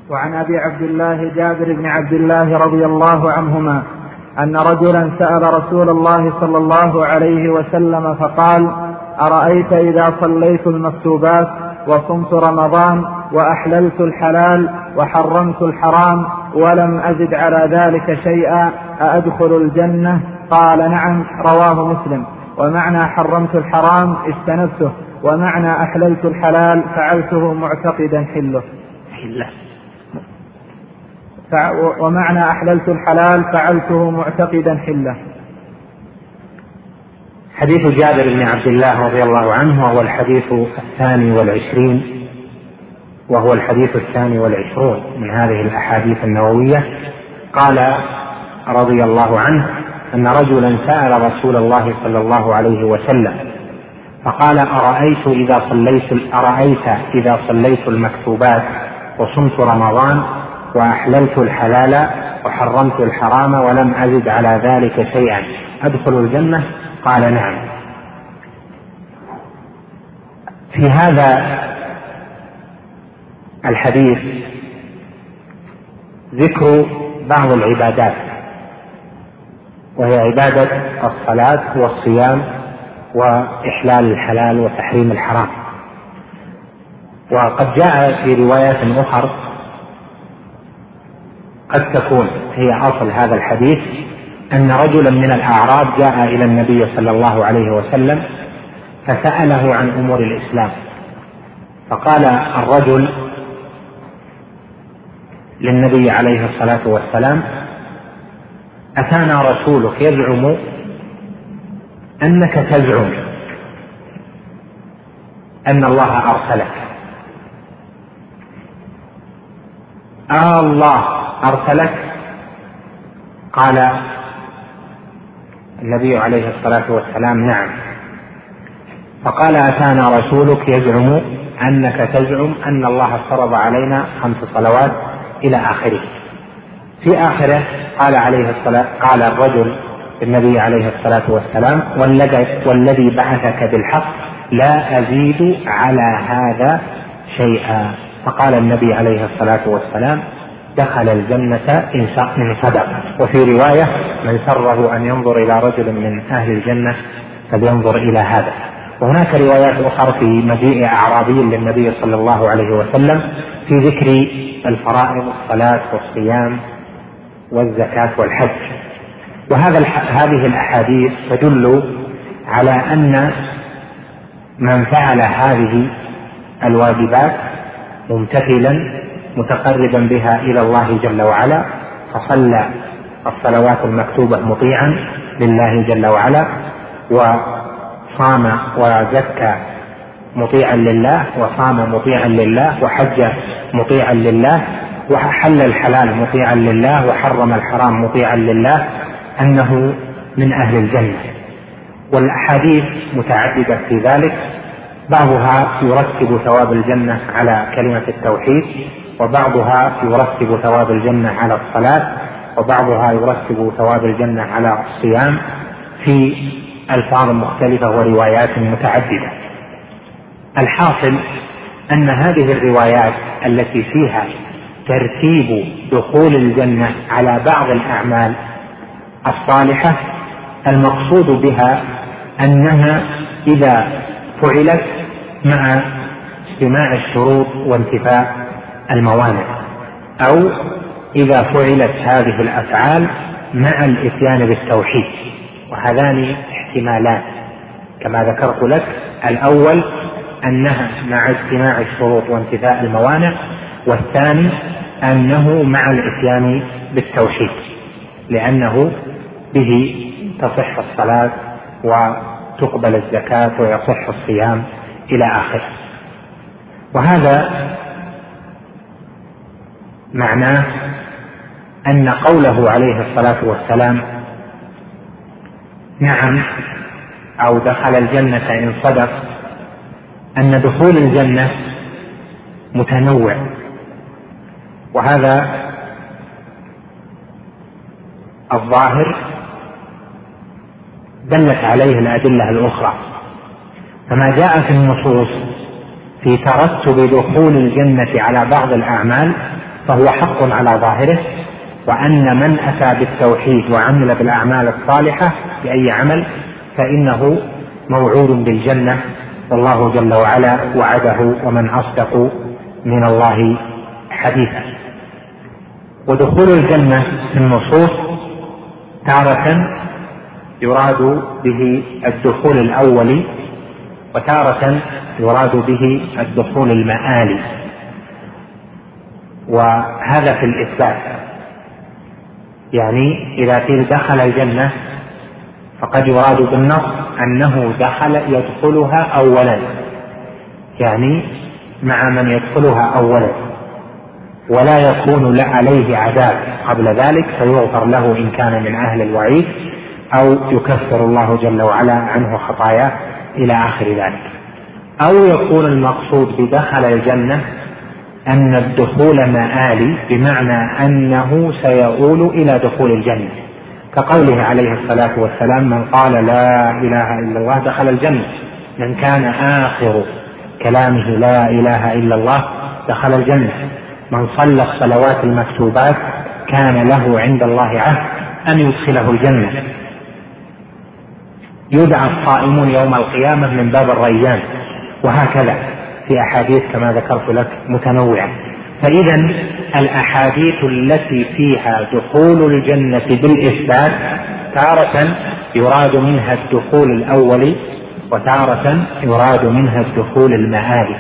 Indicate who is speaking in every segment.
Speaker 1: وعن أبي عبد الله جابر بن عبد الله رضي الله عنهما أن رجلا سأل رسول الله صلى الله عليه وسلم فقال: أرأيت إذا صليت المكتوبات وصمت رمضان وأحللت الحلال وحرمت الحرام ولم أزد على ذلك شيئا أأدخل الجنة؟ قال: نعم. رواه مسلم. ومعنى حرمت الحرام اجتنبته، ومعنى أحللت الحلال فعلته معتقدا حله. ومعنى أحللت الحلال فعلته معتقدا حله.
Speaker 2: حديث جابر بن عبد الله رضي الله عنه وهو الحديث 22 وهو الحديث 22 من هذه الأحاديث النووية. قال رضي الله عنه أن رجلا سأل رسول الله صلى الله عليه وسلم فقال: أرأيت إذا صليت المكتوبات وصمت رمضان وأحللت الحلال وحرمت الحرام ولم أزد على ذلك شيئا أدخل الجنة؟ قال: نعم. في هذا الحديث ذكر بعض العبادات، وهي عبادة الصلاة والصيام وإحلال الحلال وتحريم الحرام. وقد جاء في روايات أخرى قد تكون هي أصل هذا الحديث أن رجلا من الأعراب جاء إلى النبي صلى الله عليه وسلم فسأله عن أمور الإسلام، فقال الرجل للنبي عليه الصلاة والسلام: أتانا رسولك يزعم أنك تزعم أن الله أرسلك، الله أرسلك؟ قال النبي عليه الصلاة والسلام: نعم. فقال: أتانا رسولك يزعم أنك تزعم أن الله فرض علينا 5 صلوات إلى آخره. في آخره قال الرجل النبي عليه الصلاة والسلام: والذي بعثك بالحق لا أزيد على هذا شيئا. فقال النبي عليه الصلاة والسلام: دخل الجنة إن صدق. وفي رواية: من سره أن ينظر إلى رجل من أهل الجنة فلينظر إلى هذا. وهناك روايات أخرى في مجيء أعرابي للنبي صلى الله عليه وسلم في ذكر الفرائض: الصلاة والصيام والزكاة والحج. هذه الأحاديث تدل على أن من فعل هذه الواجبات ممتثلا متقربا بها إلى الله جل وعلا، فصلى الصلوات المكتوبة مطيعا لله جل وعلا، وصام وزكى مطيعا لله، وصام مطيعا لله، وحج مطيعا لله، وحل الحلال مطيعا لله، وحرم الحرام مطيعا لله، أنه من أهل الجنة. والأحاديث متعددة في ذلك، بعضها يرتب ثواب الجنة على كلمة التوحيد، وبعضها يرتب ثواب الجنة على الصلاة، وبعضها يرتب ثواب الجنة على الصيام في ألفاظ مختلفة وروايات متعددة. الحاصل أن هذه الروايات التي فيها ترتيب دخول الجنة على بعض الأعمال الصالحة المقصود بها أنها إذا فعلت مع اجتماع الشروط وانتفاء الموانع، أو إذا فعلت هذه الأفعال مع الإتيان بالتوحيد. وهذان احتمالان كما ذكرت لك: الأول أنها مع اجتماع الشروط وانتفاء الموانع، والثاني أنه مع الإتيان بالتوحيد، لأنه به تصح الصلاة وتقبل الزكاة ويصح الصيام إلى آخره. وهذا معناه أن قوله عليه الصلاة والسلام: نعم أو دخل الجنة إن صدق، أن دخول الجنة متنوع، وهذا الظاهر دلت عليه الأدلة الأخرى. فما جاء في النصوص في ترتب دخول الجنة على بعض الأعمال فهو حق على ظاهره، وأن من أتى بالتوحيد وعمل بالأعمال الصالحة بأي عمل فإنه موعود بالجنة، والله جل وعلا وعده، ومن أصدق من الله حديثا. ودخول الجنة في النصوص تارة يراد به الدخول الأولي، وتارة يراد به الدخول المآلي، وهذا في الإثبات. يعني إذا قيل دخل الجنة فقد يراد بالنص أنه يدخلها أولا، يعني مع من يدخلها أولا، ولا يكون عليه عذاب قبل ذلك فيغفر له إن كان من أهل الوعيد، أو يكفر الله جل وعلا عنه خطاياه إلى آخر ذلك. أو يكون المقصود بدخل الجنة أن الدخول مآلي، بمعنى أنه سيؤول إلى دخول الجنة، كقوله عليه الصلاة والسلام: من قال لا إله إلا الله دخل الجنة، من كان آخر كلامه لا إله إلا الله دخل الجنة، من صلى الصلوات المكتوبات كان له عند الله عهد أن يدخله الجنة، يدعى الصائمون يوم القيامة من باب الريان، وهكذا في أحاديث كما ذكرت لك متنوعة. فإذا الأحاديث التي فيها دخول الجنة بالإثبات تارة يراد منها الدخول الأولي، وتارة يراد منها الدخول المآلي،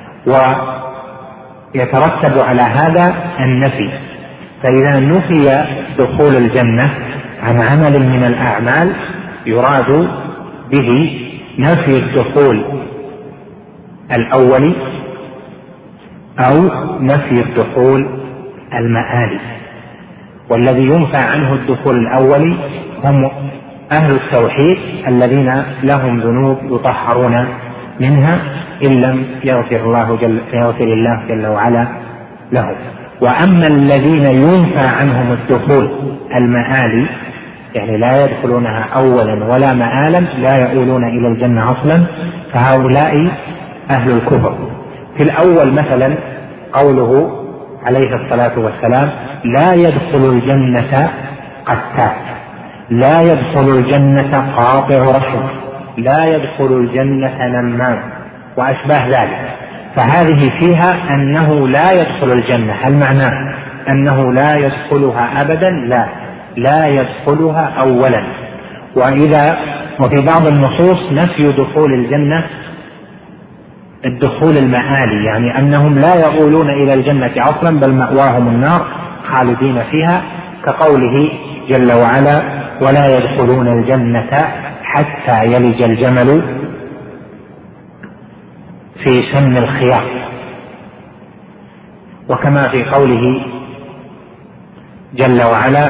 Speaker 2: ويترتب على هذا النفي. فإذا نفي دخول الجنة عن عمل من الأعمال يراد به نفي الدخول الأولي أو نفي الدخول المآلي. والذي ينفى عنه الدخول الأولي هم أهل التوحيد الذين لهم ذنوب يطهرون منها إن لم يغفر الله جل وعلا لهم. وأما الذين ينفى عنهم الدخول المآلي، يعني لا يدخلونها أولا ولا مآلا، لا يؤولون إلى الجنة أصلا، فهؤلاء أهل الكفر. في الأول مثلا قوله عليه الصلاة والسلام: لا يدخل الجنة قتال، لا يدخل الجنة قاطع رحم، لا يدخل الجنة نمام، وأشباه ذلك. فهذه فيها أنه لا يدخل الجنة. هل معناه أنه لا يدخلها أبدا؟ لا يدخلها أولا. وفي بعض النصوص نفي دخول الجنة الدخول المآلي، يعني أنهم لا يؤولون إلى الجنة أصلا، بل مأواهم النار خالدين فيها، كقوله جل وعلا: ولا يدخلون الجنة حتى يلج الجمل في سم الخياط. وكما في قوله جل وعلا: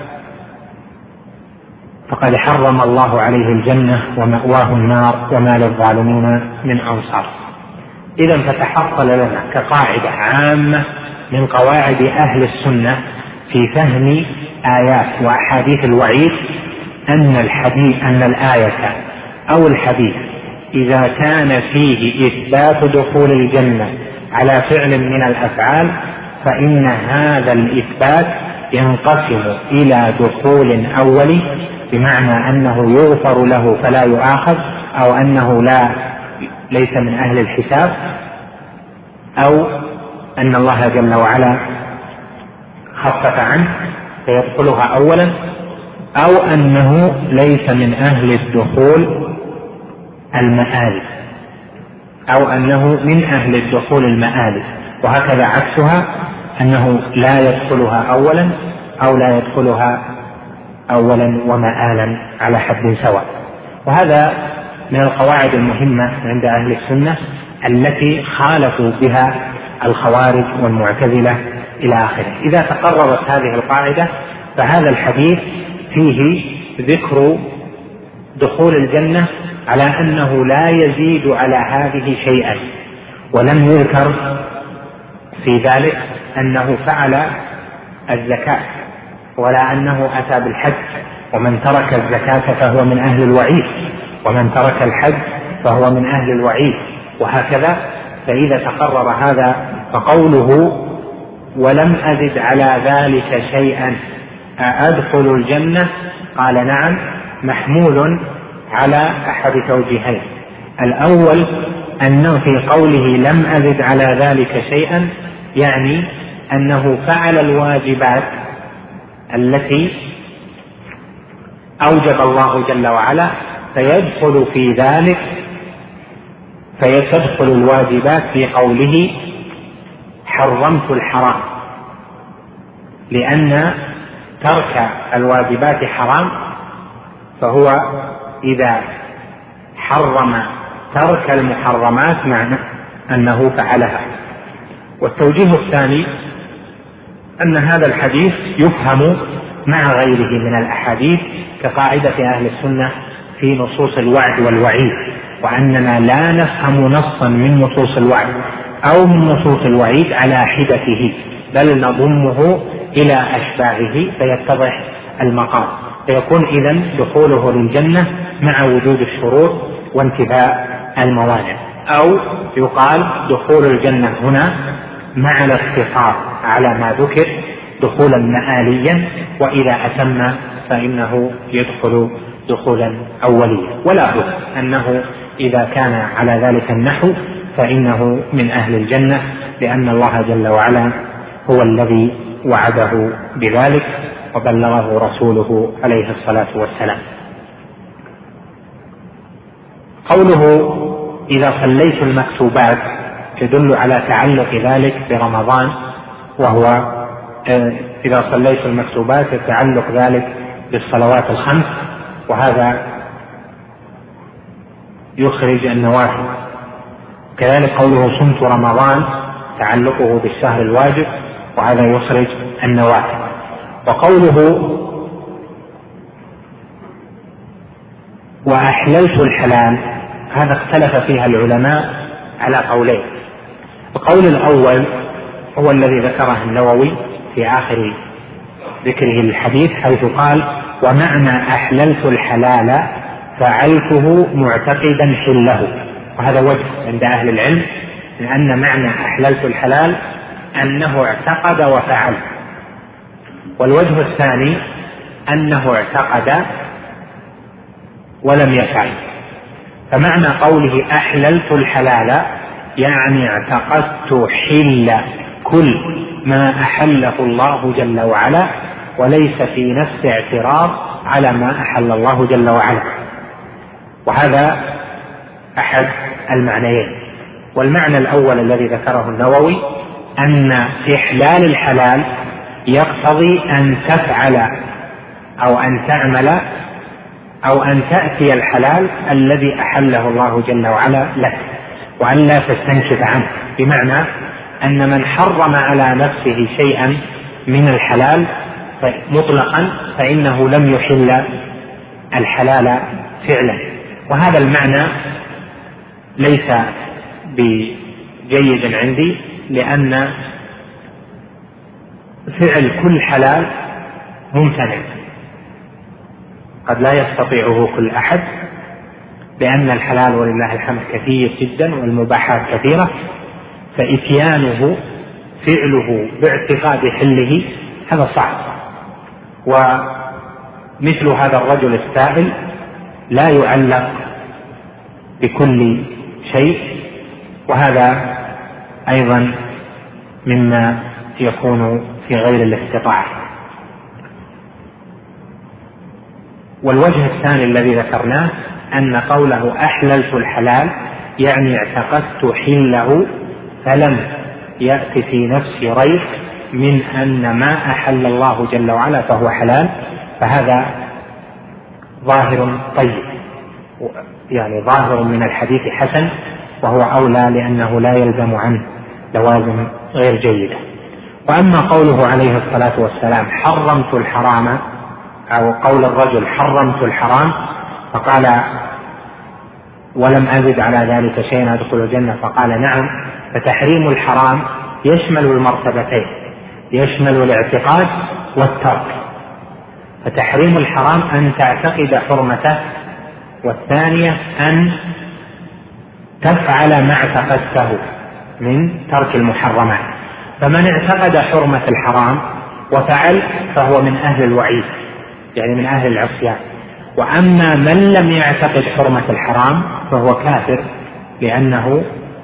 Speaker 2: فقد حرم الله عليه الجنة ومأواه النار وما للظالمين من أنصار. إذن فتحصل لنا كقاعدة عامة من قواعد أهل السنة في فهم آيات وأحاديث الوعيد أن الآية أو الحديث إذا كان فيه إثبات دخول الجنة على فعل من الأفعال فإن هذا الإثبات ينقسم إلى دخول أولي، بمعنى أنه يغفر له فلا يؤاخذ، أو أنه ليس من أهل الحساب، أو أن الله جل وعلا خفف عنه فيدخلها أولا، أو أنه ليس من أهل الدخول المآلي، أو أنه من أهل الدخول المآلي. وهكذا عكسها، أنه لا يدخلها أولا أو لا يدخلها أولا ومآلا على حد سواء. وهذا من القواعد المهمة عند أهل السنة التي خالفوا بها الخوارج والمعتزلة إلى آخره. إذا تقررت هذه القاعدة فهذا الحديث فيه ذكر دخول الجنة على أنه لا يزيد على هذه شيئا، ولم يذكر في ذلك أنه فعل الزكاة ولا أنه أتى بالحج، ومن ترك الزكاة فهو من أهل الوعيد، ومن ترك الحج فهو من أهل الوعيد، وهكذا. فإذا تقرر هذا فقوله ولم أزد على ذلك شيئا أأدخل الجنة؟ قال نعم، محمول على أحد توجيهين. الأول أنه في قوله لم أزد على ذلك شيئا يعني أنه فعل الواجبات التي أوجب الله جل وعلا، فيدخل في ذلك، فيدخل الواجبات في قوله حرمت الحرام، لأن ترك الواجبات حرام، فهو إذا حرم ترك المحرمات معنى أنه فعلها. والتوجيه الثاني أن هذا الحديث يفهم مع غيره من الأحاديث كقاعدة أهل السنة في نصوص الوعد والوعيد، وأننا لا نفهم نصا من نصوص الوعد أو من نصوص الوعيد على حدته، بل نضمه إلى أشباهه فيتضح المقام، فيكون إذن دخوله للجنة مع وجود الشروط وانتفاء الموانع، أو يقال دخول الجنة هنا مع الاقتصار على ما ذكر دخولا مآليا، وإذا أتم فإنه يدخل دخولا أوليا. ولا بد أنه إذا كان على ذلك النحو فإنه من أهل الجنة، لأن الله جل وعلا هو الذي وعده بذلك وبلغه رسوله عليه الصلاة والسلام. قوله إذا صليت المكتوبات تدل على تعلق ذلك برمضان، وهو إذا صليت المكتوبات يتعلق ذلك بالصلوات الخمس، وهذا يخرج النوافل. كذلك قوله صمت رمضان تعلقه بالشهر الواجب، وهذا يخرج النوافل. وقوله وأحللت الحلال هذا اختلف فيها العلماء على قولين. القول الأول هو الذي ذكره النووي في آخر ذكره للحديث، حيث قال ومعنى أحللت الحلال فعلته معتقدا حله، وهذا وجه عند أهل العلم، لأن معنى أحللت الحلال أنه اعتقد وفعل، والوجه الثاني أنه اعتقد ولم يفعل. فمعنى قوله أحللت الحلال يعني اعتقدت حل كل ما أحله الله جل وعلا، وليس في نفس اعتراض على ما أحل الله جل وعلا، وهذا أحد المعنيين. والمعنى الأول الذي ذكره النووي أن إحلال الحلال يقتضي أن تفعل أو أن تعمل أو أن تأتي الحلال الذي أحله الله جل وعلا لك، وأن لا تستنكف عنه، بمعنى أن من حرم على نفسه شيئا من الحلال مطلقا فإنه لم يحل الحلال فعلا. وهذا المعنى ليس بجيد عندي، لأن فعل كل حلال ممتنع، قد لا يستطيعه كل أحد، لأن الحلال ولله الحمد كثير جدا والمباحات كثيرة، فإتيانه فعله باعتقاد حله هذا صعب. ومثل هذا الرجل السائل لا يعلق بكل شيء، وهذا أيضا مما يكون في غير الاستطاعة. والوجه الثاني الذي ذكرناه أن قوله أحللت الحلال يعني اعتقدت حله، فلم يأتي في نفسي ريب من أن ما أحل الله جل وعلا فهو حلال، فهذا ظاهر طيب، يعني ظاهر من الحديث حسن، وهو أولى لأنه لا يلزم عنه لوازم غير جيدة. وأما قوله عليه الصلاة والسلام حرمت الحرام، أو قول الرجل حرمت الحرام فقال ولم أزد على ذلك شيئا أدخل الجنة، فقال نعم، فتحريم الحرام يشمل المرتبتين، يشمل الاعتقاد والترك. فتحريم الحرام أن تعتقد حرمته، والثانية أن تفعل ما اعتقدته من ترك المحرمات. فمن اعتقد حرمة الحرام وفعل فهو من أهل الوعيد، يعني من أهل العصيان. وأما من لم يعتقد حرمة الحرام فهو كافر، لأنه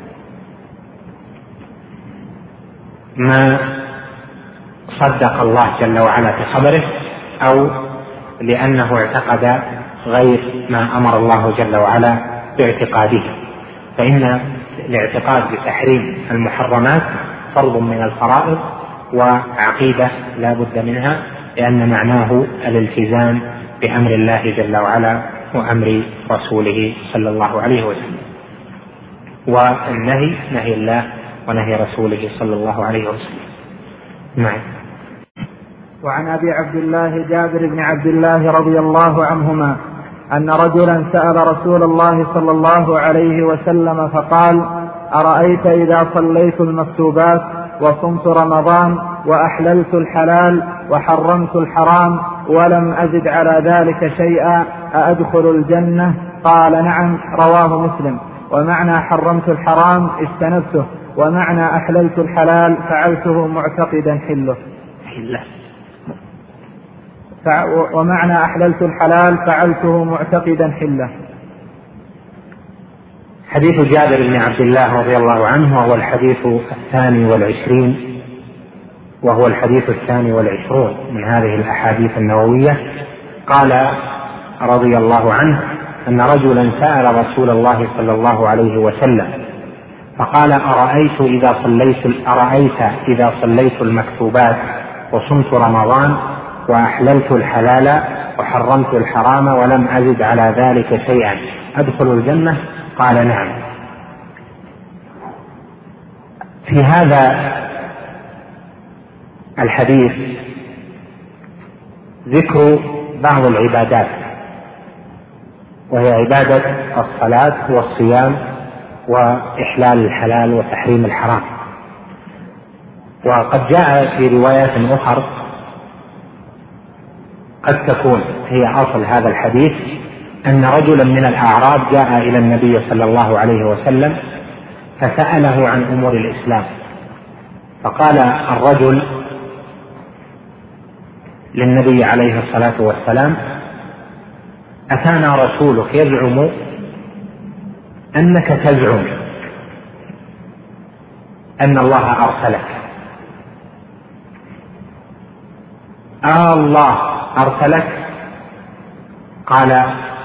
Speaker 2: ما صدق الله جل وعلا في خبره، أو لأنه اعتقد غير ما أمر الله جل وعلا باعتقاده. فإن الاعتقاد بتحريم المحرمات فرض من الفرائض وعقيدة لا بد منها، لأن معناه الالتزام بأمر الله جل وعلا وأمر رسوله صلى الله عليه وسلم، والنهي نهي الله ونهي رسوله صلى الله عليه وسلم. نعم.
Speaker 1: وعن أبي عبد الله جابر بن عبد الله رضي الله عنهما أن رجلا سأل رسول الله صلى الله عليه وسلم فقال: أرأيت إذا صليت المكتوبات وصمت رمضان وأحللت الحلال وحرمت الحرام ولم أزد على ذلك شيئا أأدخل الجنة؟ قال: نعم. رواه مسلم. ومعنى حرمت الحرام اجتنبته، ومعنى أحللت الحلال فعلته معتقدا حله. ومعنى أحللت الحلال فعلته معتقدا حله.
Speaker 2: حديث جابر بن عبد الله رضي الله عنه وهو الحديث 22، وهو الحديث 22 من هذه الأحاديث النووية. قال رضي الله عنه أن رجلا سأل رسول الله صلى الله عليه وسلم فقال: أرأيت إذا صليت المكتوبات وصمت رمضان وأحللت الحلال وحرمت الحرام ولم أزد على ذلك شيئا أدخل الجنة؟ قال: نعم. في هذا الحديث ذكر بعض العبادات، وهي عبادة الصلاة والصيام وإحلال الحلال وتحريم الحرام. وقد جاء في روايات أخرى قد تكون هي أصل هذا الحديث، أن رجلا من الأعراب جاء إلى النبي صلى الله عليه وسلم فسأله عن أمور الإسلام، فقال الرجل للنبي عليه الصلاة والسلام: أتانا رسولك يزعم أنك تزعم أن الله أرسلك، الله أرسلك؟ قال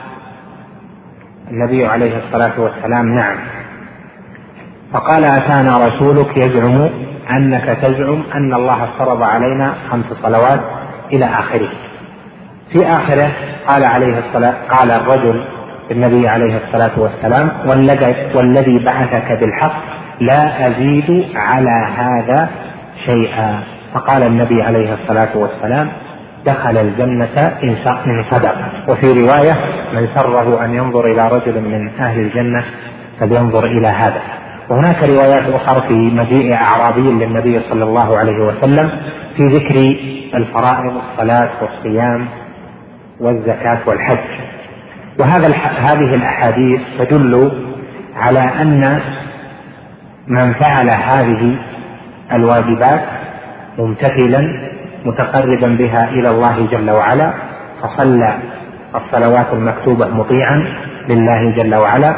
Speaker 2: النبي عليه الصلاة والسلام: نعم. فقال: أتانا رسولك يزعم أنك تزعم أن الله افترض علينا 5 صلوات إلى آخره. في آخره قال الرجل النبي عليه الصلاة والسلام: والذي بعثك بالحق لا أزيد على هذا شيئا. فقال النبي عليه الصلاة والسلام: دخل الجنة إن صدق. وفي رواية: من سره أن ينظر إلى رجل من أهل الجنة فلينظر إلى هذا. وهناك روايات أخرى في مجيء أعرابي للنبي صلى الله عليه وسلم في ذكر الفرائض: الصلاة والصيام والزكاة والحج. هذه الأحاديث تدل على أن من فعل هذه الواجبات ممتثلا متقربا بها إلى الله جل وعلا، فصلى الصلوات المكتوبة مطيعا لله جل وعلا،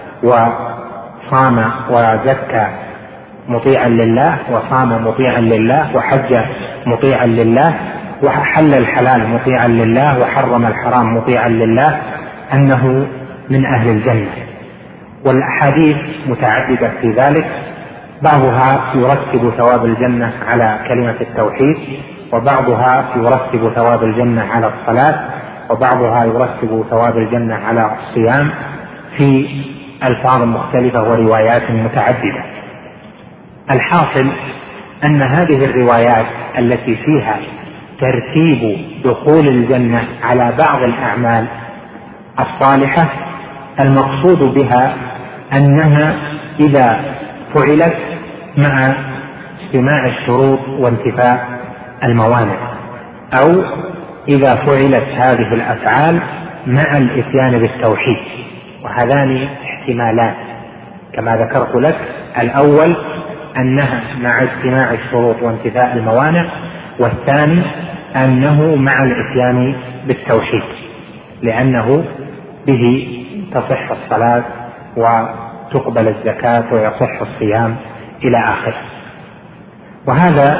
Speaker 2: وصام وزكى مطيعا لله، وصام مطيعا لله، وحج مطيعا لله، وحل الحلال مطيعا لله، وحرم الحرام مطيعا لله، أنه من أهل الجنة. والأحاديث متعددة في ذلك، بعضها يرتب ثواب الجنة على كلمة التوحيد، وبعضها يرتب ثواب الجنة على الصلاة، وبعضها يرتب ثواب الجنة على الصيام، في ألفاظ مختلفة وروايات متعددة. الحاصل أن هذه الروايات التي فيها ترتيب دخول الجنة على بعض الأعمال الصالحة، المقصود بها أنها إذا فعلت مع اجتماع الشروط وانتفاء الموانع، أو إذا فعلت هذه الأفعال مع الإتيان بالتوحيد. وهذان احتمالان كما ذكرت لك: الأول أنها مع اجتماع الشروط وانتفاء الموانع، والثاني أنه مع الإتيان بالتوحيد، لأنه به تصح الصلاة وتقبل الزكاة ويصح الصيام إلى آخره. وهذا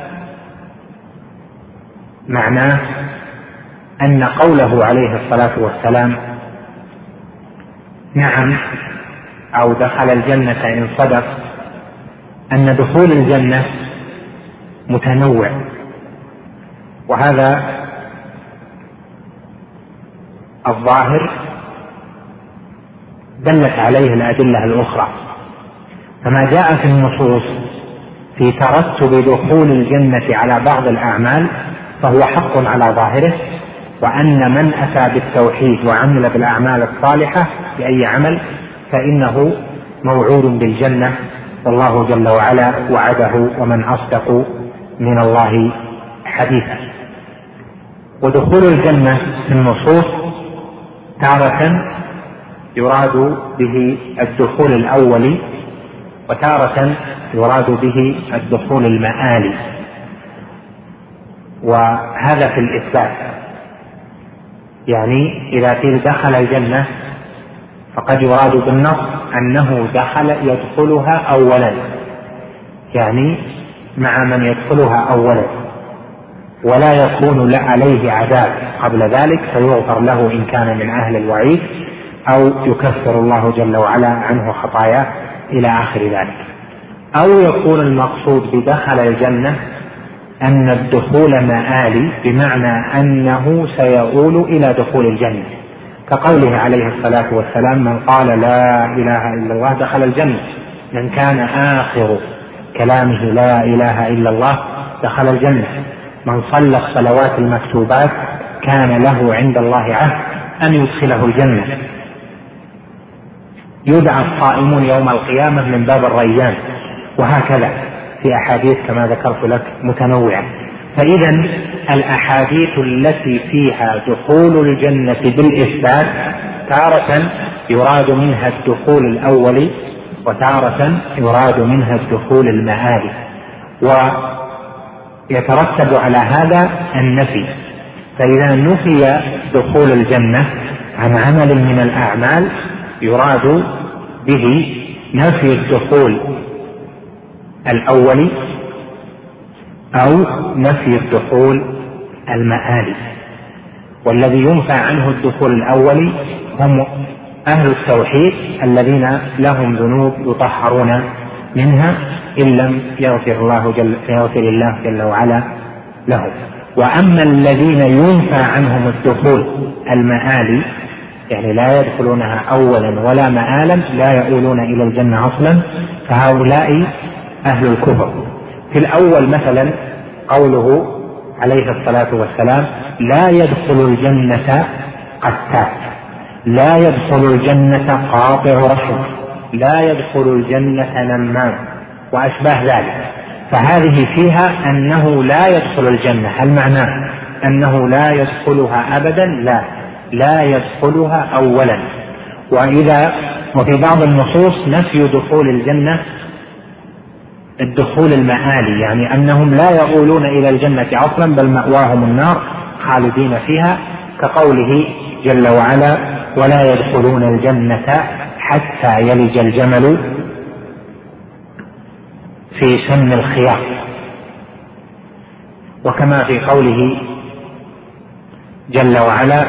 Speaker 2: معناه أن قوله عليه الصلاة والسلام نعم أو دخل الجنة إن صدق، أن دخول الجنة متنوع، وهذا الظاهر دلت عليه الأدلة الأخرى. فما جاء في النصوص في ترتب دخول الجنة على بعض الأعمال فهو حق على ظاهره، وأن من أتى بالتوحيد وعمل بالأعمال الصالحة بأي عمل فإنه موعود بالجنة، والله جل وعلا وعده ومن أصدق من الله حديثا. ودخول الجنة في النصوص تارة يراد به الدخول الأولي، وتارة يراد به الدخول المآلي، وهذا في الإثبات. يعني إذا قيل دخل الجنة فقد يراد بالنص أنه يدخلها أولا، يعني مع من يدخلها أولا، ولا يكون عليه عذاب قبل ذلك فيغفر له إن كان من أهل الوعيد، أو يكفر الله جل وعلا عنه خطاياه إلى آخر ذلك. أو يكون المقصود بدخل الجنة أن الدخول مآلي، بمعنى أنه سيؤول إلى دخول الجنة، كقوله عليه الصلاة والسلام من قال لا إله إلا الله دخل الجنة، من كان آخر كلامه لا إله إلا الله دخل الجنة، من صلى الصلوات المكتوبات كان له عند الله عهد أن يدخله الجنة، يدعى الصائمون يوم القيامة من باب الريان، وهكذا في أحاديث كما ذكرت لك متنوعة. فإذا الأحاديث التي فيها دخول الجنة بالإثبات تارة يراد منها الدخول الأولي، وتارة يراد منها الدخول المآلي، ويترتب على هذا النفي. فإذا نفي دخول الجنة عن عمل من الأعمال يراد به نفي الدخول الأولي أو نفي الدخول المآلي. والذي ينفى عنه الدخول الأولي هم أهل التوحيد الذين لهم ذنوب يطهرون منها إن لم يغفر الله جل وعلا لهم. وأما الذين ينفى عنهم الدخول المآلي، يعني لا يدخلونها أولا ولا مآلا، لا يؤولون إلى الجنة أصلا، فهؤلاء أهل الكفر. في الأول مثلا قوله عليه الصلاة والسلام لا يدخل الجنة قتات، لا يدخل الجنة قاطع رحم، لا يدخل الجنة نمام، وأشباه ذلك. فهذه فيها أنه لا يدخل الجنة. هل معناه أنه لا يدخلها أبدا؟ لا يدخلها أولا. وفي بعض النصوص نفي دخول الجنة الدخول المآلي، يعني أنهم لا يؤولون إلى الجنة أصلا بل مأواهم النار خالدين فيها، كقوله جل وعلا ولا يدخلون الجنة حتى يلج الجمل في سم الخياط. وكما في قوله جل وعلا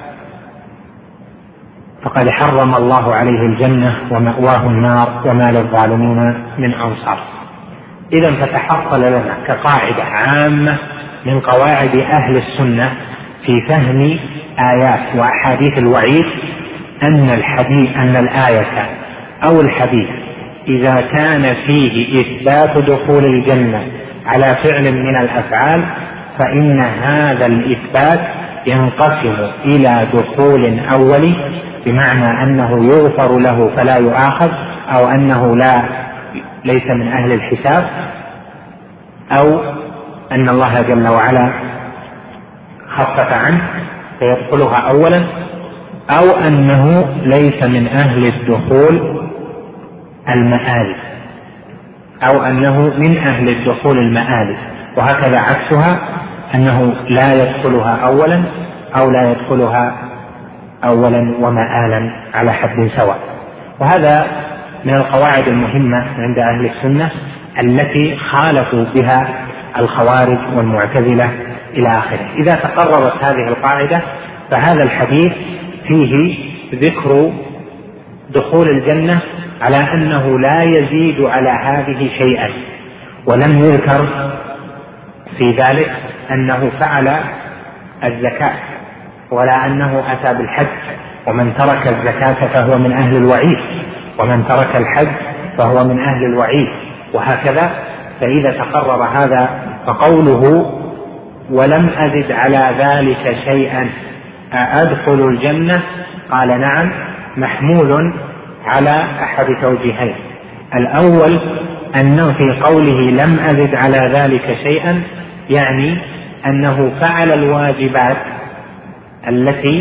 Speaker 2: فقد حرم الله عليه الجنة ومأواه النار وما للظالمين من أنصار. إذن فتحصل لنا كقاعدة عامة من قواعد أهل السنة في فهم آيات وأحاديث الوعيد أن الآية أو الحديث إذا كان فيه إثبات دخول الجنة على فعل من الأفعال فإن هذا الإثبات ينقسم إلى دخول أولي، بمعنى أنه يغفر له فلا يؤاخذ، أو أنه ليس من أهل الحساب، أو أن الله جل وعلا خفف عنه فيدخلها أولا، أو أنه ليس من أهل الدخول المآل. أو أنه من أهل الدخول المآل، وهكذا عكسها أنه لا يدخلها أولا أو لا يدخلها أولا ومآلا على حد سواء. وهذا من القواعد المهمة عند أهل السنة التي خالفوا بها الخوارج والمعتزلة إلى آخره. إذا تقررت هذه القاعدة فهذا الحديث فيه ذكر دخول الجنة على أنه لا يزيد على هذه شيئا، ولم يذكر في ذلك أنه فعل الزكاة ولا أنه أتى بالحج، ومن ترك الزكاة فهو من أهل الوعيد، ومن ترك الحج فهو من أهل الوعيد، وهكذا. فإذا تقرر هذا فقوله ولم أزد على ذلك شيئا أأدخل الجنة قال نعم محمول على أحد توجيهين. الأول أنه في قوله لم أزد على ذلك شيئا يعني أنه فعل الواجبات التي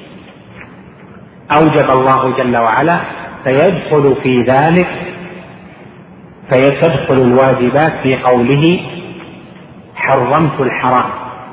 Speaker 2: أوجب الله جل وعلا، فيدخل في ذلك فيتدخل الواجبات في قوله حرمت الحرام،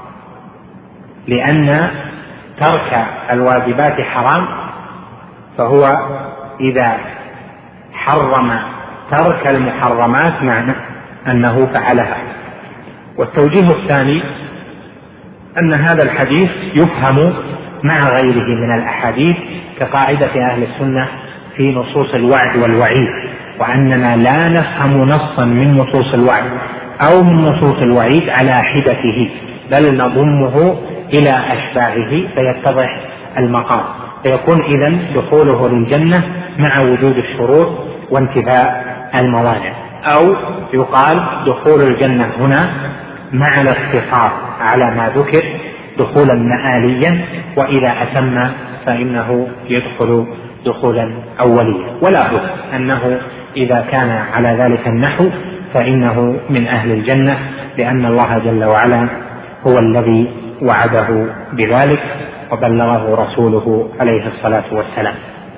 Speaker 2: لأن ترك الواجبات حرام، فهو إذا حرم ترك المحرمات معنى أنه فعلها. والتوجيه الثاني أن هذا الحديث يفهم مع غيره من الأحاديث كقاعدة أهل السنة في نصوص الوعد والوعيد، وأننا لا نفهم نصا من نصوص الوعد أو من نصوص الوعيد على حدته، بل نضمه إلى أشباهه فيتضح المقام، فيكون إذن دخوله للجنة مع وجود الشروط وانتفاء الموانع، أو يقال دخول الجنة هنا مع الاقتصار على ما ذكر دخولا مآليا، وإذا أتم فإنه يدخل دخولا أوليا. ولا بد أنه إذا كان على ذلك النحو فإنه من أهل الجنة، لأن الله جل وعلا هو الذي وعده بذلك وبلغه رسوله عليه الصلاة والسلام.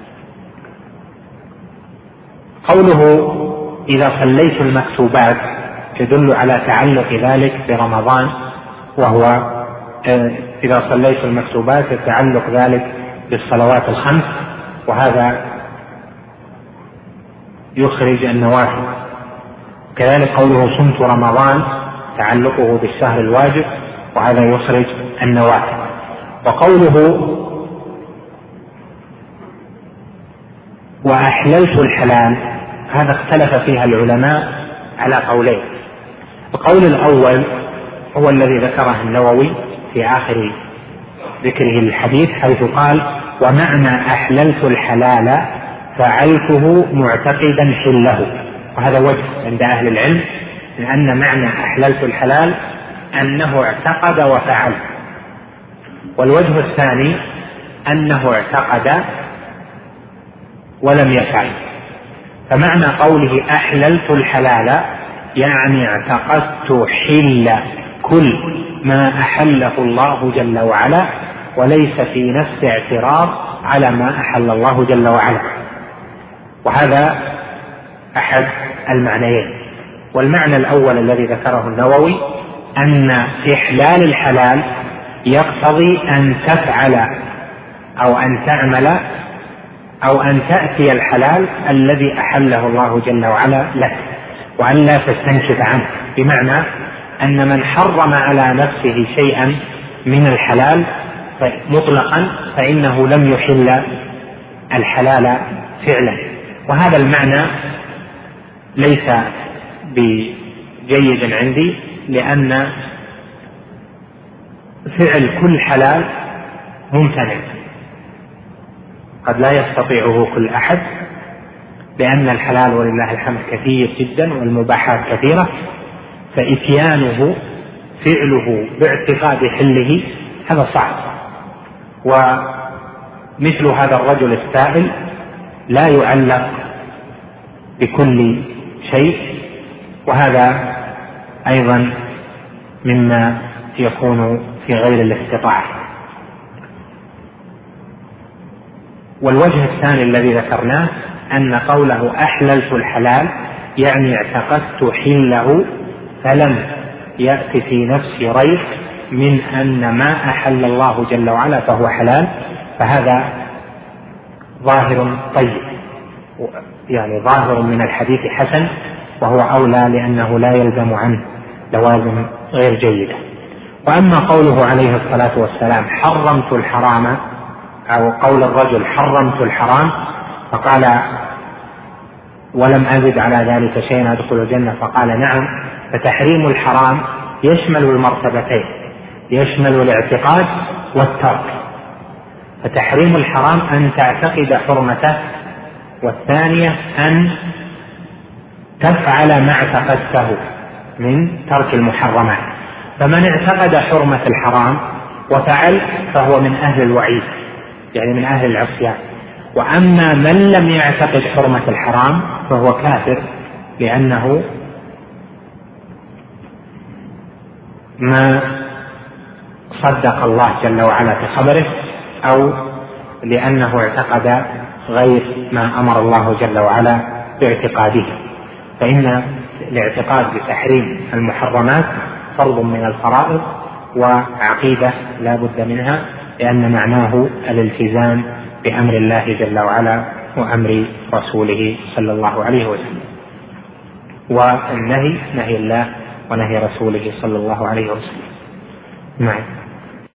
Speaker 2: قوله إذا صليت المكتوبات يدل على تعلق ذلك برمضان، وهو إذا صليت المكتوبات يتعلق ذلك بالصلوات الخمس، وهذا يخرج النوافل. كذلك قوله صمت رمضان تعلقه بالشهر الواجب، وهذا يخرج النوافل. وقوله وأحللت الحلال هذا اختلف فيها العلماء على قولين. القول الأول هو الذي ذكره النووي في آخر ذكره للحديث، حيث قال ومعنى أحللت الحلال فعلته معتقدا حله، وهذا وجه عند أهل العلم، لأن معنى أحللت الحلال أنه اعتقد وفعل، والوجه الثاني أنه اعتقد ولم يفعل. فمعنى قوله أحللت الحلال يعني اعتقدت حل كل ما أحله الله جل وعلا، وليس في نفس اعتراض على ما أحل الله جل وعلا، وهذا أحد المعنيين. والمعنى الأول الذي ذكره النووي أن إحلال الحلال يقتضي أن تفعل أو أن تعمل أو أن تأتي الحلال الذي أحله الله جل وعلا لك، وأن لا تستنكف عنه، بمعنى أن من حرم على نفسه شيئا من الحلال مطلقا فإنه لم يحل الحلال فعلا. وهذا المعنى ليس بجيد عندي، لأن فعل كل حلال ممتنع، قد لا يستطيعه كل أحد، لأن الحلال ولله الحمد كثير جدا والمباحات كثيرة، فإتيانه فعله باعتقاد حله هذا صعب. ومثل هذا الرجل السائل لا يعلق بكل شيء، وهذا أيضا مما يكون في غير الاستطاعة. والوجه الثاني الذي ذكرناه أن قوله أحللت الحلال يعني اعتقدت حله فلم يأتي في نفسي ريب من أن ما أحل الله جل وعلا فهو حلال، فهذا ظاهر طيب، يعني ظاهر من الحديث حسن، وهو أولى لأنه لا يلزم عنه لوازم غير جيدة. وأما قوله عليه الصلاة والسلام حرمت الحرام، أو قول الرجل حرمت الحرام فقال ولم أزد على ذلك شيئا أدخل الجنة، فقال نعم، فتحريم الحرام يشمل المرتبتين، يشمل الاعتقاد والترك. فتحريم الحرام أن تعتقد حرمته، والثانية أن تفعل ما اعتقدته من ترك المحرمات. فمن اعتقد حرمة الحرام وفعل فهو من أهل الوعيد، يعني من أهل العصيان. وأما من لم يعتقد حرمة الحرام فهو كافر، لأنه ما صدق الله جل وعلا في خبره، أو لأنه اعتقد غير ما أمر الله جل وعلا باعتقاده. فإن الاعتقاد بتحريم المحرمات فرض من الفرائض وعقيدة لا بد منها، لأن معناه الالتزام بأمر الله جل وعلا وأمر رسوله صلى الله عليه وسلم. والنهي نهي الله ونهي رسوله صلى الله عليه وسلم. نعم.